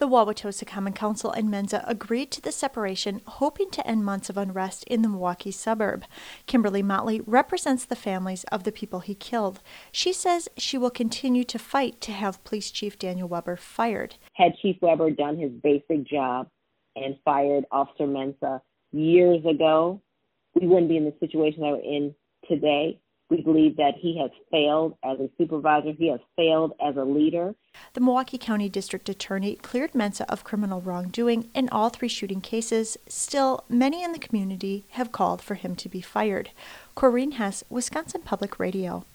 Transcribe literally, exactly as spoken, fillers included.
The Wauwatosa Common Council and Mensa agreed to the separation, hoping to end months of unrest in the Milwaukee suburb. Kimberly Motley represents the families of the people he killed. She says she will continue to fight to have Police Chief Daniel Weber fired. Had Chief Weber done his basic job and fired Officer Mensa years ago, we wouldn't be in the situation that we're in today. We believe that he has failed as a supervisor. He has failed as a leader. The Milwaukee County District Attorney cleared Mensa of criminal wrongdoing in all three shooting cases. Still, many in the community have called for him to be fired. Corrine Hess, Wisconsin Public Radio.